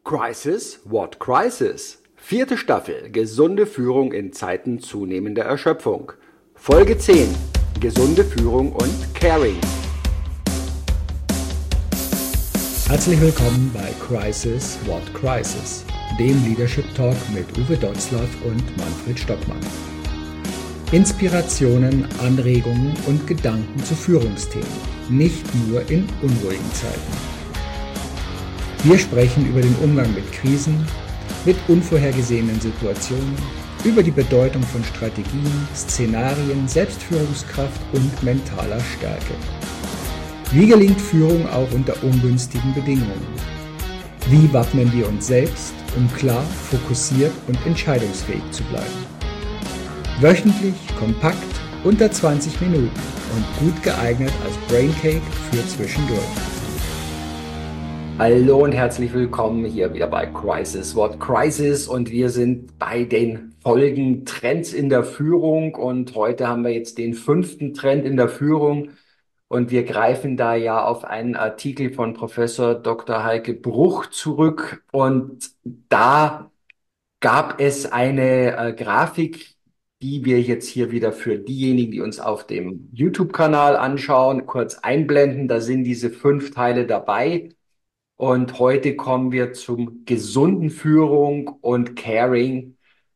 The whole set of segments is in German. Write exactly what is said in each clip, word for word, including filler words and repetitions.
Crisis, what crisis? Vierte Staffel, gesunde Führung in Zeiten zunehmender Erschöpfung. Folge zehn, gesunde Führung und Caring. Herzlich willkommen bei Crisis, what crisis? Dem Leadership Talk mit Uwe Dotzlaff und Manfred Stockmann. Inspirationen, Anregungen und Gedanken zu Führungsthemen, nicht nur in unruhigen Zeiten. Wir sprechen über den Umgang mit Krisen, mit unvorhergesehenen Situationen, über die Bedeutung von Strategien, Szenarien, Selbstführungskraft und mentaler Stärke. Wie gelingt Führung auch unter ungünstigen Bedingungen? Wie wappnen wir uns selbst, um klar, fokussiert und entscheidungsfähig zu bleiben? Wöchentlich, kompakt, unter zwanzig Minuten und gut geeignet als Braincake für zwischendurch. Hallo und herzlich willkommen hier wieder bei Crisis, what crisis? Und wir sind bei den Folgen Trends in der Führung und heute haben wir jetzt den fünften Trend in der Führung und wir greifen da ja auf einen Artikel von Professor Doktor Heike Bruch zurück und da gab es eine äh, Grafik, die wir jetzt hier wieder für diejenigen, die uns auf dem YouTube-Kanal anschauen, kurz einblenden. Da sind diese fünf Teile dabei. Und heute kommen wir zum gesunden Führung und Caring,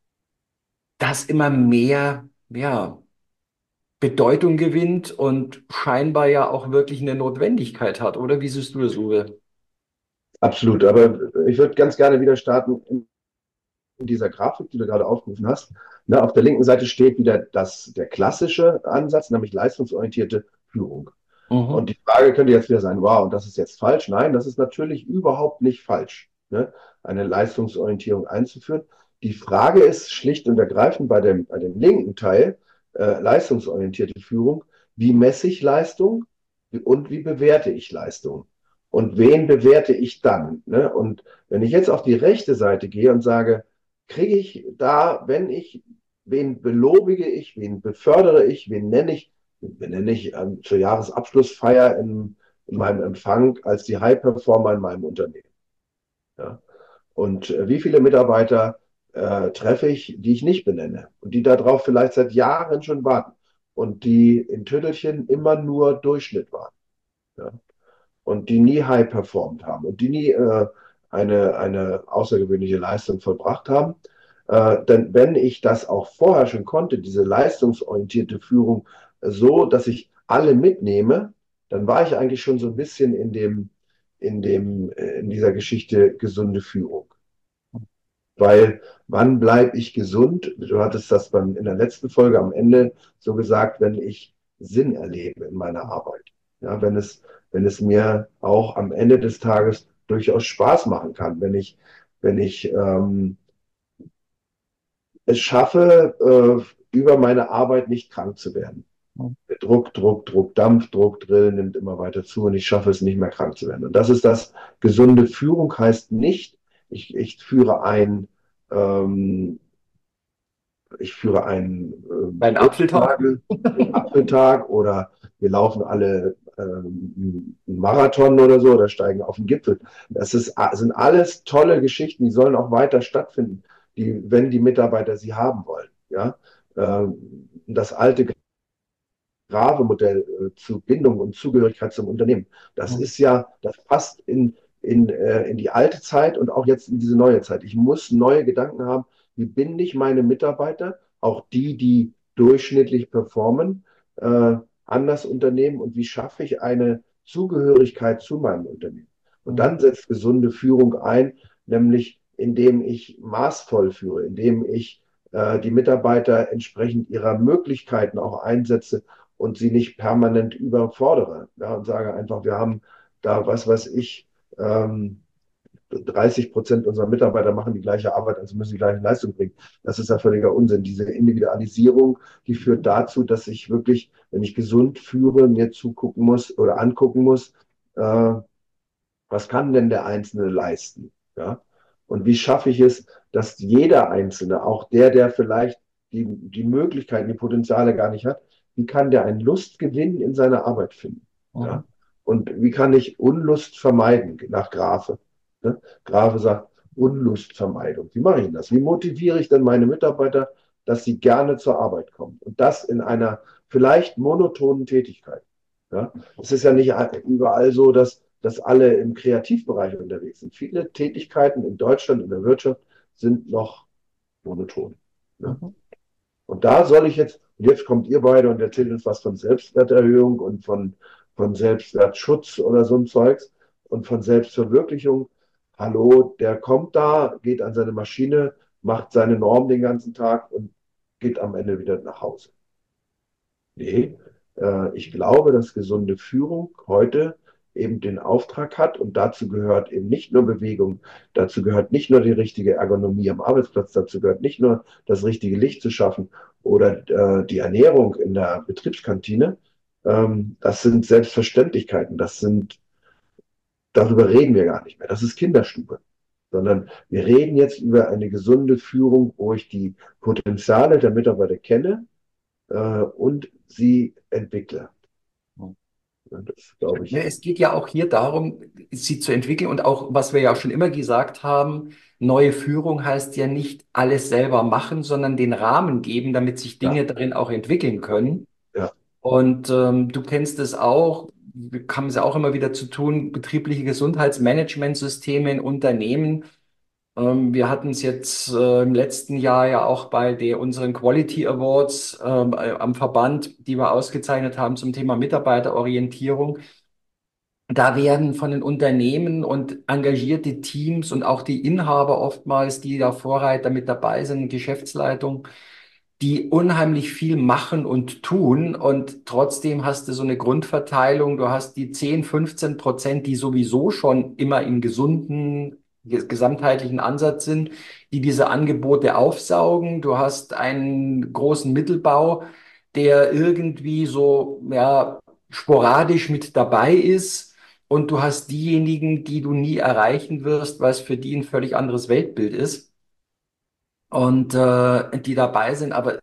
das immer mehr, ja, Bedeutung gewinnt und scheinbar ja auch wirklich eine Notwendigkeit hat, oder? Wie siehst du das, Uwe? Absolut, aber ich würde ganz gerne wieder starten in dieser Grafik, die du gerade aufgerufen hast. Na, auf der linken Seite steht wieder das, der klassische Ansatz, nämlich leistungsorientierte Führung. Mhm. Und die Frage könnte jetzt wieder sein, wow, und das ist jetzt falsch. Nein, das ist natürlich überhaupt nicht falsch, ne? Eine Leistungsorientierung einzuführen. Die Frage ist schlicht und ergreifend bei dem, bei dem linken Teil, äh, leistungsorientierte Führung, wie messe ich Leistung und wie bewerte ich Leistung? Und wen bewerte ich dann? Ne? Und wenn ich jetzt auf die rechte Seite gehe und sage, kriege ich da, wenn ich, wen belobige ich, wen befördere ich, wen nenne ich, benenne ich ähm, zur Jahresabschlussfeier in, in meinem Empfang als die High-Performer in meinem Unternehmen. Ja? Und äh, wie viele Mitarbeiter äh, treffe ich, die ich nicht benenne und die darauf vielleicht seit Jahren schon warten und die in Tüttelchen immer nur Durchschnitt waren, ja? Und die nie High performt haben und die nie äh, eine, eine außergewöhnliche Leistung vollbracht haben. Äh, denn wenn ich das auch vorher schon konnte, diese leistungsorientierte Führung, so, dass ich alle mitnehme, dann war ich eigentlich schon so ein bisschen in dem, in dem, in dieser Geschichte gesunde Führung. Weil wann bleibe ich gesund? Du hattest das beim, in der letzten Folge am Ende so gesagt, wenn ich Sinn erlebe in meiner Arbeit. Ja, wenn es, wenn es mir auch am Ende des Tages durchaus Spaß machen kann, wenn ich, wenn ich ähm, es schaffe, äh, über meine Arbeit nicht krank zu werden. Druck, Druck, Druck, Dampfdruck, Drill nimmt immer weiter zu und ich schaffe es nicht mehr krank zu werden. Und das ist das, gesunde Führung heißt nicht, ich, ich führe ein, ähm, ich führe einen, ähm, Ein Apfeltag? einen Apfeltag oder wir laufen alle ähm, einen Marathon oder so oder steigen auf den Gipfel. Das ist, sind alles tolle Geschichten, die sollen auch weiter stattfinden, die, wenn die Mitarbeiter sie haben wollen. Ja? Ähm, das alte Grave-Modell äh, zu Bindung und Zugehörigkeit zum Unternehmen. Das ist ja, das passt in, in, äh, in die alte Zeit und auch jetzt in diese neue Zeit. Ich muss neue Gedanken haben, wie binde ich meine Mitarbeiter, auch die, die durchschnittlich performen, äh, an das Unternehmen und wie schaffe ich eine Zugehörigkeit zu meinem Unternehmen. Und dann setzt gesunde Führung ein, nämlich indem ich maßvoll führe, indem ich äh, die Mitarbeiter entsprechend ihrer Möglichkeiten auch einsetze und sie nicht permanent überfordere. Ja, und sage einfach, wir haben da, was weiß ich, ähm, dreißig Prozent unserer Mitarbeiter machen die gleiche Arbeit, also müssen die gleiche Leistung bringen. Das ist ja völliger Unsinn. Diese Individualisierung, die führt dazu, dass ich wirklich, wenn ich gesund führe, mir zugucken muss oder angucken muss, äh, was kann denn der Einzelne leisten? Ja? Und wie schaffe ich es, dass jeder Einzelne, auch der, der vielleicht die, die Möglichkeiten, die Potenziale gar nicht hat, wie kann der einen Lustgewinn in seiner Arbeit finden? Mhm. Ja? Und wie kann ich Unlust vermeiden nach Grafe? Ne? Grafe sagt, Unlustvermeidung. Wie mache ich denn das? Wie motiviere ich denn meine Mitarbeiter, dass sie gerne zur Arbeit kommen? Und das in einer vielleicht monotonen Tätigkeit. Ja? Es ist ja nicht überall so, dass, dass alle im Kreativbereich unterwegs sind. Viele Tätigkeiten in Deutschland in der Wirtschaft sind noch monoton. Ja? Mhm. Und da soll ich jetzt, und jetzt kommt ihr beide und erzählt uns was von Selbstwerterhöhung und von, von Selbstwertschutz oder so ein Zeugs und von Selbstverwirklichung. Hallo, der kommt da, geht an seine Maschine, macht seine Norm den ganzen Tag und geht am Ende wieder nach Hause. Nee, äh, ich glaube, dass gesunde Führung heute eben den Auftrag hat und dazu gehört eben nicht nur Bewegung, dazu gehört nicht nur die richtige Ergonomie am Arbeitsplatz, dazu gehört nicht nur das richtige Licht zu schaffen oder äh, die Ernährung in der Betriebskantine. Ähm, das sind Selbstverständlichkeiten, das sind, darüber reden wir gar nicht mehr. Das ist Kinderstube. Sondern wir reden jetzt über eine gesunde Führung, wo ich die Potenziale der Mitarbeiter kenne äh, und sie entwickle. Das glaube Ja, ich. es geht ja auch hier darum, sie zu entwickeln und auch, was wir ja auch schon immer gesagt haben, neue Führung heißt ja nicht alles selber machen, sondern den Rahmen geben, damit sich Ja, Dinge darin auch entwickeln können. ja, Und ähm, du kennst es auch, wir haben es ja auch immer wieder zu tun, betriebliche Gesundheitsmanagementsysteme in Unternehmen. Ähm, wir hatten es jetzt äh, im letzten Jahr ja auch bei der, unseren Quality Awards ähm, äh, am Verband, die wir ausgezeichnet haben zum Thema Mitarbeiterorientierung. Da werden von den Unternehmen und engagierte Teams und auch die Inhaber oftmals, die da Vorreiter mit dabei sind, Geschäftsleitung, die unheimlich viel machen und tun. Und trotzdem hast du so eine Grundverteilung. Du hast die zehn, fünfzehn Prozent, die sowieso schon immer im gesunden, ges- gesamtheitlichen Ansatz sind, die diese Angebote aufsaugen. Du hast einen großen Mittelbau, der irgendwie so, ja, sporadisch mit dabei ist. Und du hast diejenigen, die du nie erreichen wirst, weil es für die ein völlig anderes Weltbild ist und äh, die dabei sind. Aber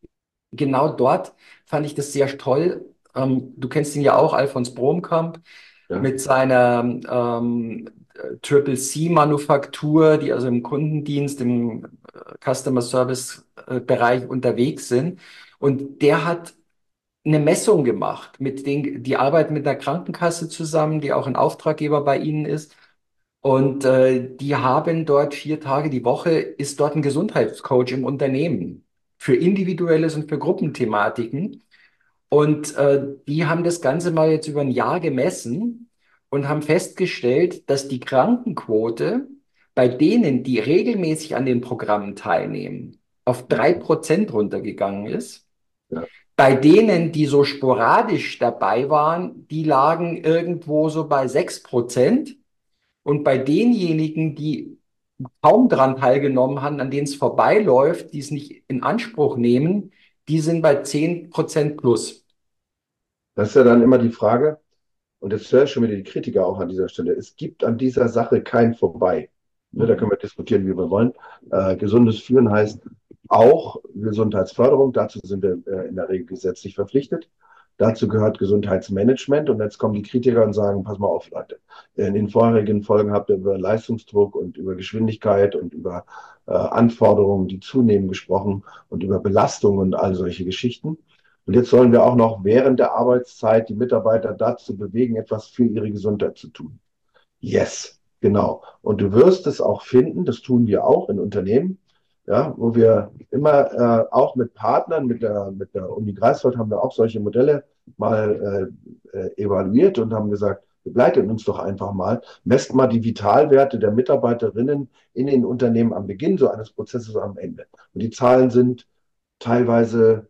genau dort fand ich das sehr toll. Ähm, du kennst ihn ja auch, Alfons Bromkamp, ja. mit seiner ähm, Triple C Manufaktur, die also im Kundendienst, im äh, Customer Service äh, Bereich unterwegs sind. Und der hat eine Messung gemacht mit den, die arbeiten mit der Krankenkasse zusammen, die auch ein Auftraggeber bei ihnen ist. Und äh, die haben dort vier Tage die Woche, ist dort ein Gesundheitscoach im Unternehmen für individuelles und für Gruppenthematiken. Und äh, die haben das Ganze mal jetzt über ein Jahr gemessen und haben festgestellt, dass die Krankenquote bei denen, die regelmäßig an den Programmen teilnehmen, auf drei Prozent runtergegangen ist. Ja. Bei denen, die so sporadisch dabei waren, die lagen irgendwo so bei sechs Prozent. Und bei denjenigen, die kaum dran teilgenommen haben, an denen es vorbeiläuft, die es nicht in Anspruch nehmen, die sind bei zehn Prozent plus. Das ist ja dann immer die Frage, und jetzt höre ich schon wieder die Kritiker auch an dieser Stelle. Es gibt an dieser Sache kein Vorbei. Ne, da können wir diskutieren, wie wir wollen. Äh, gesundes Führen heißt auch Gesundheitsförderung. Dazu sind wir äh, in der Regel gesetzlich verpflichtet. Dazu gehört Gesundheitsmanagement. Und jetzt kommen die Kritiker und sagen, pass mal auf, Leute. In den vorherigen Folgen habt ihr über Leistungsdruck und über Geschwindigkeit und über äh, Anforderungen, die zunehmen, gesprochen und über Belastung und all solche Geschichten. Und jetzt sollen wir auch noch während der Arbeitszeit die Mitarbeiter dazu bewegen, etwas für ihre Gesundheit zu tun. Yes, genau. Und du wirst es auch finden, das tun wir auch in Unternehmen, ja, wo wir immer äh, auch mit Partnern, mit der, mit der Uni Greifswald haben wir auch solche Modelle mal äh, äh, evaluiert und haben gesagt, begleitet uns doch einfach mal, messt mal die Vitalwerte der Mitarbeiterinnen in den Unternehmen am Beginn so eines Prozesses am Ende. Und die Zahlen sind teilweise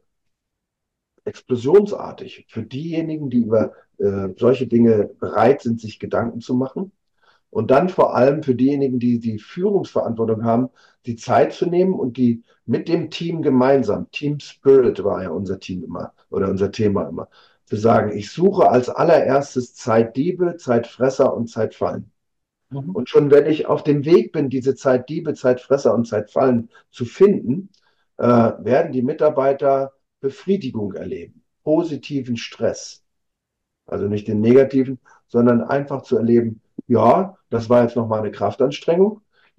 explosionsartig für diejenigen, die über äh, solche Dinge bereit sind, sich Gedanken zu machen. Und dann vor allem für diejenigen, die die Führungsverantwortung haben, die Zeit zu nehmen und die mit dem Team gemeinsam, Team Spirit war ja unser Team immer oder unser Thema immer, zu sagen, ich suche als allererstes Zeitdiebe, Zeitfresser und Zeitfallen. Mhm. Und schon wenn ich auf dem Weg bin, diese Zeitdiebe, Zeitfresser und Zeitfallen zu finden, äh, werden die Mitarbeiter Befriedigung erleben, positiven Stress. Also nicht den negativen, sondern einfach zu erleben, ja, das war jetzt nochmal eine Kraftanstrengung.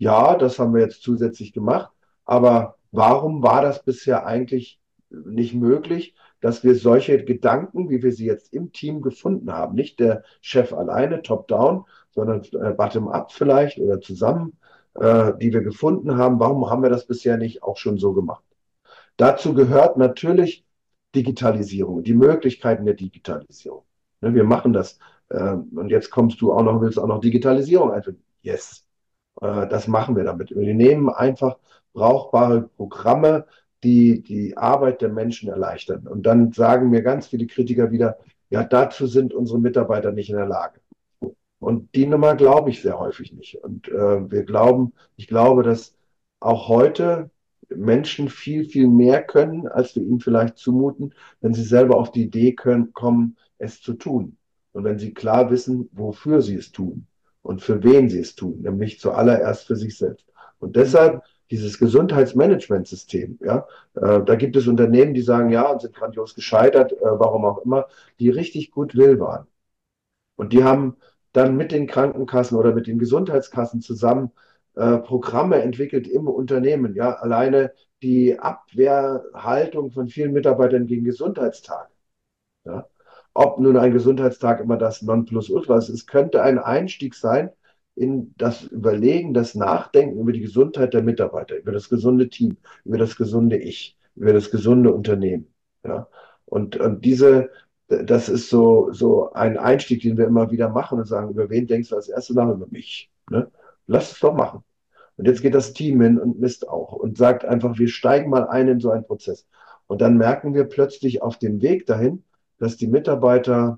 ja, das haben wir jetzt zusätzlich gemacht, aber warum war das bisher eigentlich nicht möglich, dass wir solche Gedanken, wie wir sie jetzt im Team gefunden haben, nicht der Chef alleine, top-down, sondern äh, bottom-up vielleicht oder zusammen, äh, die wir gefunden haben, warum haben wir das bisher nicht auch schon so gemacht? Dazu gehört natürlich Digitalisierung, die Möglichkeiten der Digitalisierung. Ne, wir machen das. Äh, und jetzt kommst du auch noch, willst auch noch Digitalisierung einführen. Yes, äh, das machen wir damit. Wir nehmen einfach brauchbare Programme, die die Arbeit der Menschen erleichtern. Und dann sagen mir ganz viele Kritiker wieder, ja, dazu sind unsere Mitarbeiter nicht in der Lage. Und die Nummer glaube ich sehr häufig nicht. Und äh, wir glauben, ich glaube, dass auch heute Menschen viel, viel mehr können, als wir ihnen vielleicht zumuten, wenn sie selber auf die Idee können, kommen, es zu tun. Und wenn sie klar wissen, wofür sie es tun und für wen sie es tun, nämlich zuallererst für sich selbst. Und deshalb dieses Gesundheitsmanagementsystem, ja, äh, da gibt es Unternehmen, die sagen, ja, und sind grandios gescheitert, äh, warum auch immer, die richtig gut will waren. Und die haben dann mit den Krankenkassen oder mit den Gesundheitskassen zusammen äh, Programme entwickelt im Unternehmen. Ja, alleine die Abwehrhaltung von vielen Mitarbeitern gegen Gesundheitstag. Ja. Ob nun ein Gesundheitstag immer das Nonplusultra ist, es könnte ein Einstieg sein in das Überlegen, das Nachdenken über die Gesundheit der Mitarbeiter, über das gesunde Team, über das gesunde Ich, über das gesunde Unternehmen. Ja. Und, und diese, das ist so, so ein Einstieg, den wir immer wieder machen und sagen, über wen denkst du als erstes nach? Über mich. Ne? Lass es doch machen. Und jetzt geht das Team hin und misst auch und sagt einfach, wir steigen mal ein in so einen Prozess. Und dann merken wir plötzlich auf dem Weg dahin, dass die Mitarbeiter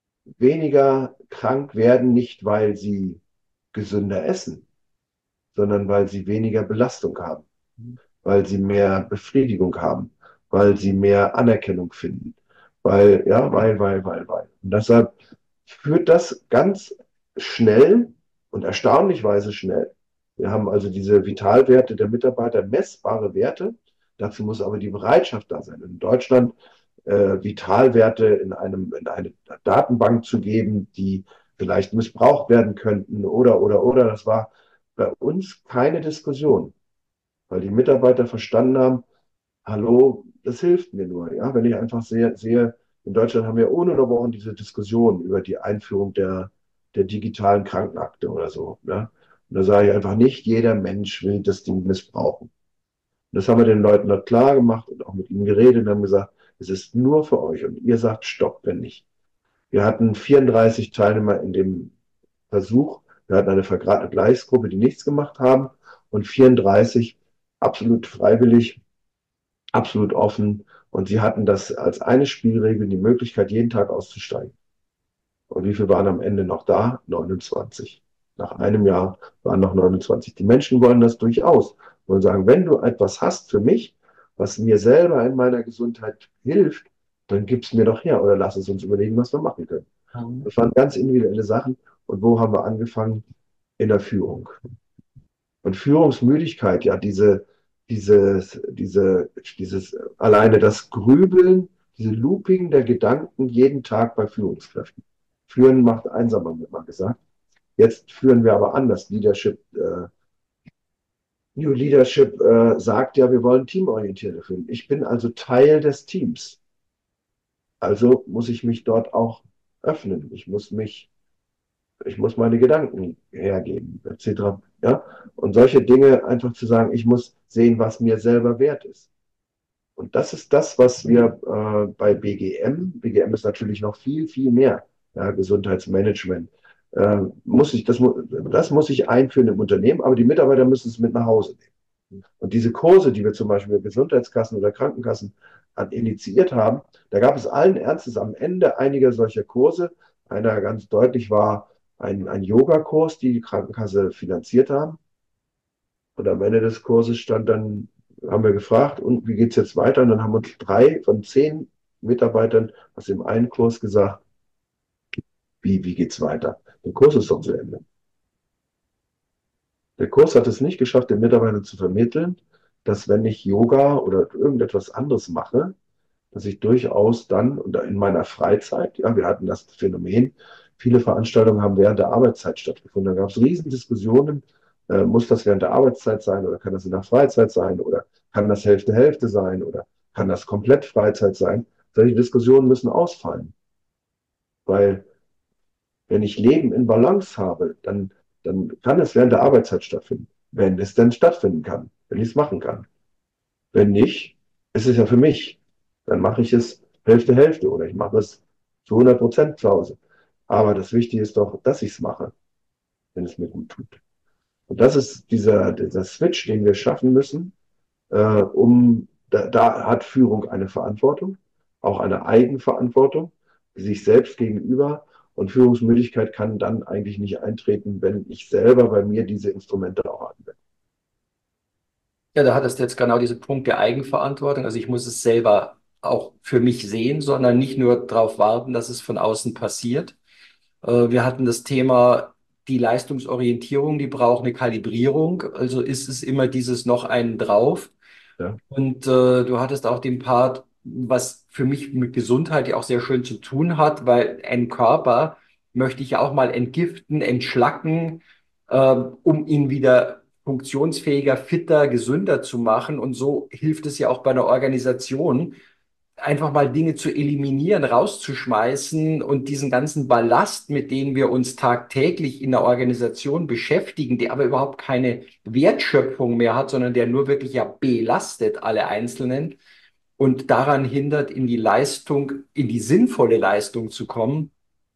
weniger krank werden, nicht weil sie gesünder essen, sondern weil sie weniger Belastung haben, weil sie mehr Befriedigung haben, weil sie mehr Anerkennung finden, weil, ja, weil, weil, weil, weil. Und deshalb führt das ganz schnell und erstaunlichweise schnell. Wir haben also diese Vitalwerte der Mitarbeiter, messbare Werte. Dazu muss aber die Bereitschaft da sein. In Deutschland äh, Vitalwerte in, einem, in eine Datenbank zu geben, die vielleicht missbraucht werden könnten oder, oder, oder. Das war bei uns keine Diskussion, weil die Mitarbeiter verstanden haben, hallo, das hilft mir nur. Ja? Wenn ich einfach sehe, sehe, in Deutschland haben wir ununterbrochen diese Diskussion über die Einführung der, der digitalen Krankenakte oder so. Ja? Und da sage ich einfach, nicht jeder Mensch will das Ding missbrauchen. Und das haben wir den Leuten dort klar gemacht und auch mit ihnen geredet und haben gesagt, es ist nur für euch und ihr sagt Stopp, wenn nicht. Wir hatten vierunddreißig Teilnehmer in dem Versuch. Wir hatten eine Vergleichsgruppe, die nichts gemacht haben und vierunddreißig absolut freiwillig, absolut offen. Und sie hatten das als eine Spielregel, die Möglichkeit, jeden Tag auszusteigen. Und wie viele waren am Ende noch da? neunundzwanzig. Nach einem Jahr waren noch neunundzwanzig. Die Menschen wollen das durchaus. Wollen sagen, wenn du etwas hast für mich, was mir selber in meiner Gesundheit hilft, dann gib es mir doch her oder lass es uns überlegen, was wir machen können. Das waren ganz individuelle Sachen. Und wo haben wir angefangen? In der Führung. Und Führungsmüdigkeit, ja, diese, dieses, diese, dieses, alleine das Grübeln, diese Looping der Gedanken jeden Tag bei Führungskräften. Führen macht einsam, haben wir mal gesagt. Jetzt führen wir aber anders. Leadership, äh, New Leadership äh, sagt ja, wir wollen teamorientiert führen. Ich bin also Teil des Teams. Also muss ich mich dort auch öffnen. Ich muss mich, ich muss meine Gedanken hergeben, et cetera. Ja? Und solche Dinge einfach zu sagen, ich muss sehen, was mir selber wert ist. Und das ist das, was wir äh, bei B G M, B G M ist natürlich noch viel, viel mehr, ja, Gesundheitsmanagement, äh, muss ich, das, das muss ich einführen im Unternehmen, aber die Mitarbeiter müssen es mit nach Hause nehmen. Und diese Kurse, die wir zum Beispiel mit Gesundheitskassen oder Krankenkassen an, initiiert haben, da gab es allen Ernstes am Ende einiger solcher Kurse. Einer ganz deutlich war ein, ein Yoga-Kurs, die die Krankenkasse finanziert haben. Und am Ende des Kurses stand dann, haben wir gefragt, und wie geht es jetzt weiter? Und dann haben uns drei von zehn Mitarbeitern aus dem einen Kurs gesagt, wie, wie geht es weiter? Der Kurs ist doch zu Ende. Der Kurs hat es nicht geschafft, den Mitarbeitern zu vermitteln, dass wenn ich Yoga oder irgendetwas anderes mache, dass ich durchaus dann und in meiner Freizeit, ja, wir hatten das Phänomen, viele Veranstaltungen haben während der Arbeitszeit stattgefunden. Da gab es riesen Diskussionen, Äh, muss das während der Arbeitszeit sein oder kann das in der Freizeit sein oder kann das Hälfte Hälfte sein oder kann das komplett Freizeit sein? Solche Diskussionen müssen ausfallen, weil wenn ich Leben in Balance habe, dann, dann kann es während der Arbeitszeit stattfinden, wenn es denn stattfinden kann, wenn ich es machen kann. Wenn nicht, ist es ja für mich. Dann mache ich es Hälfte Hälfte oder ich mache es zu hundert Prozent zu Hause. Aber das Wichtige ist doch, dass ich es mache, wenn es mir gut tut. Und das ist dieser, dieser Switch, den wir schaffen müssen, äh, um, da, da hat Führung eine Verantwortung, auch eine Eigenverantwortung, sich selbst gegenüber. Und Führungsmüdigkeit kann dann eigentlich nicht eintreten, wenn ich selber bei mir diese Instrumente auch anwende. Ja, da hattest du jetzt genau diesen Punkt der Eigenverantwortung. Also ich muss es selber auch für mich sehen, sondern nicht nur darauf warten, dass es von außen passiert. Äh, Wir hatten das Thema, die Leistungsorientierung, die braucht eine Kalibrierung. Also ist es immer dieses noch einen drauf. Ja, Und äh, du hattest auch den Part, was für mich mit Gesundheit ja auch sehr schön zu tun hat, weil ein Körper möchte ich ja auch mal entgiften, entschlacken, äh, um ihn wieder funktionsfähiger, fitter, gesünder zu machen. Und so hilft es ja auch bei einer Organisation, einfach mal Dinge zu eliminieren, rauszuschmeißen und diesen ganzen Ballast, mit dem wir uns tagtäglich in der Organisation beschäftigen, der aber überhaupt keine Wertschöpfung mehr hat, sondern der nur wirklich ja belastet alle Einzelnen und daran hindert, in die Leistung, in die sinnvolle Leistung zu kommen,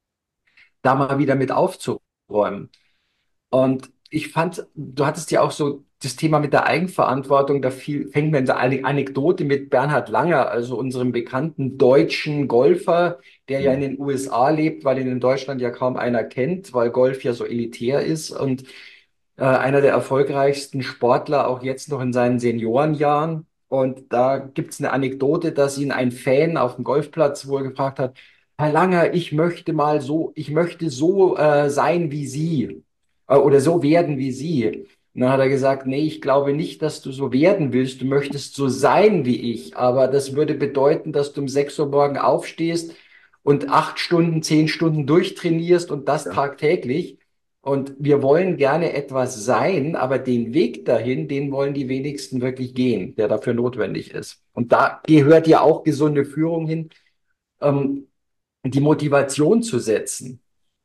da mal wieder mit aufzuräumen. Und ich fand, du hattest ja auch so das Thema mit der Eigenverantwortung, da viel, fängt mir eine Anekdote mit Bernhard Langer, also unserem bekannten deutschen Golfer, der ja in den U S A lebt, weil ihn in Deutschland ja kaum einer kennt, weil Golf ja so elitär ist und äh, einer der erfolgreichsten Sportler, auch jetzt noch in seinen Seniorenjahren. Und da gibt es eine Anekdote, dass ihn ein Fan auf dem Golfplatz wohl gefragt hat: Herr Langer, ich möchte mal so, ich möchte so äh, sein wie Sie äh, oder so werden wie Sie. Und dann hat er gesagt: Nee, ich glaube nicht, dass du so werden willst. Du möchtest so sein wie ich. Aber das würde bedeuten, dass du um sechs Uhr morgen aufstehst und acht Stunden, zehn Stunden durchtrainierst und das ja, tagtäglich. Und wir wollen gerne etwas sein, aber den Weg dahin, den wollen die wenigsten wirklich gehen, der dafür notwendig ist. Und da gehört ja auch gesunde Führung hin, ähm, die Motivation zu setzen.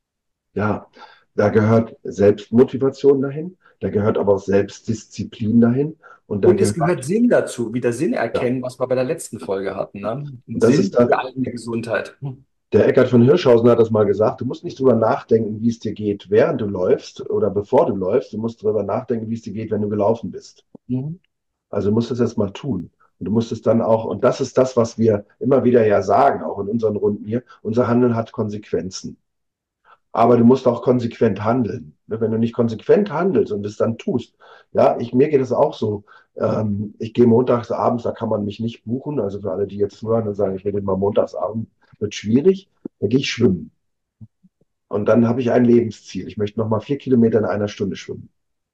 ja. Da gehört Selbstmotivation dahin, da gehört aber auch Selbstdisziplin dahin und da Und es gehört gehört, Sinn dazu, wieder Sinn ja, erkennen, was wir bei der letzten Folge hatten. Ne? Ein und das Sinn ist das, für eigene Gesundheit. der Eckhard von Hirschhausen hat das mal gesagt, du musst nicht drüber nachdenken, wie es dir geht, während du läufst oder bevor du läufst, du musst drüber nachdenken, wie es dir geht, wenn du gelaufen bist. Mhm. Also du musst es erst mal tun. Und du musst es dann auch, und das ist das, was wir immer wieder ja sagen, auch in unseren Runden hier, unser Handeln hat Konsequenzen. Aber du musst auch konsequent handeln. Ne, wenn du nicht konsequent handelst und es dann tust, ja, ich, mir geht es auch so. Ähm, ich gehe montags abends, da kann man mich nicht buchen. Also für alle, die jetzt zuhören und sagen, ich will mal montags abends, wird schwierig, da gehe ich schwimmen. Und dann habe ich ein Lebensziel. Ich möchte nochmal vier Kilometer in einer Stunde schwimmen.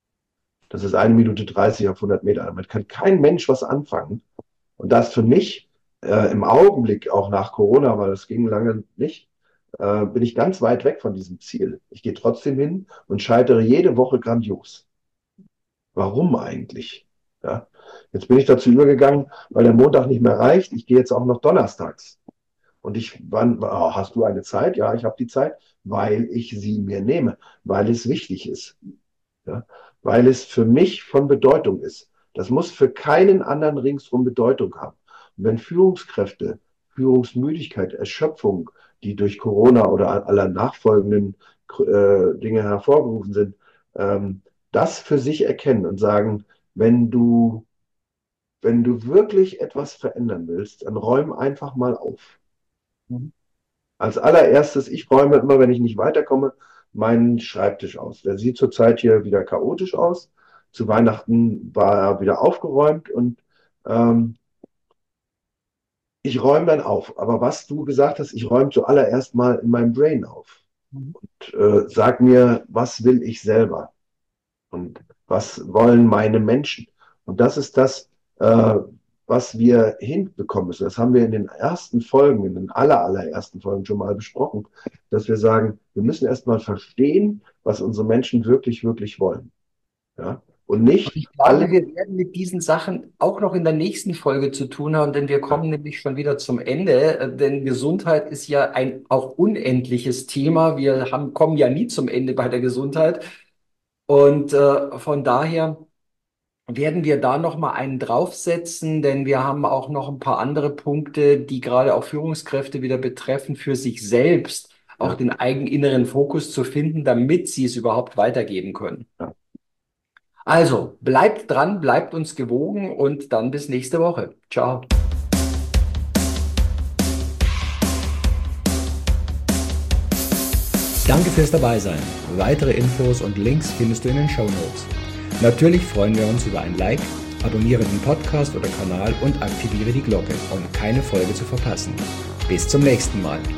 Das ist eine Minute dreißig auf hundert Meter. Damit kann kein Mensch was anfangen. Und das für mich äh, im Augenblick, auch nach Corona, weil das ging lange nicht, äh, bin ich ganz weit weg von diesem Ziel. Ich gehe trotzdem hin und scheitere jede Woche grandios. Warum eigentlich? Ja. Jetzt bin ich dazu übergegangen, weil der Montag nicht mehr reicht. Ich gehe jetzt auch noch donnerstags. Und ich, wann, oh, hast du eine Zeit? Ja, ich habe die Zeit, weil ich sie mir nehme, weil es wichtig ist. Ja, weil es für mich von Bedeutung ist. Das muss für keinen anderen ringsum Bedeutung haben. Und wenn Führungskräfte, Führungsmüdigkeit, Erschöpfung, die durch Corona oder aller nachfolgenden äh, Dinge hervorgerufen sind, ähm, das für sich erkennen und sagen, wenn du, wenn du wirklich etwas verändern willst, dann räum einfach mal auf. Mhm. Als allererstes, ich räume immer, wenn ich nicht weiterkomme, meinen Schreibtisch aus. Der sieht zurzeit hier wieder chaotisch aus. Zu Weihnachten war er wieder aufgeräumt und ähm, ich räume dann auf. Aber was du gesagt hast, ich räume zuallererst mal in meinem Brain auf. Mhm. Und, äh, sag mir, was will ich selber? Und was wollen meine Menschen? Und das ist das, äh, was wir hinbekommen müssen. Das haben wir in den ersten Folgen, in den aller, allerersten Folgen schon mal besprochen, dass wir sagen, wir müssen erst mal verstehen, was unsere Menschen wirklich, wirklich wollen. Ja? Und nicht Ich glaube, alle. wir werden mit diesen Sachen auch noch in der nächsten Folge zu tun haben, denn wir kommen nämlich schon wieder zum Ende. Äh, Denn Gesundheit ist ja ein auch unendliches Thema. Wir haben, kommen ja nie zum Ende bei der Gesundheit. Und äh, von daher werden wir da noch mal einen draufsetzen, denn wir haben auch noch ein paar andere Punkte, die gerade auch Führungskräfte wieder betreffen, für sich selbst auch Ja, den eigenen inneren Fokus zu finden, damit sie es überhaupt weitergeben können. ja. Also, bleibt dran, bleibt uns gewogen und dann bis nächste Woche. Ciao. Danke fürs Dabeisein. Weitere Infos und Links findest du in den Shownotes. Natürlich freuen wir uns über ein Like, abonniere den Podcast oder Kanal und aktiviere die Glocke, um keine Folge zu verpassen. Bis zum nächsten Mal.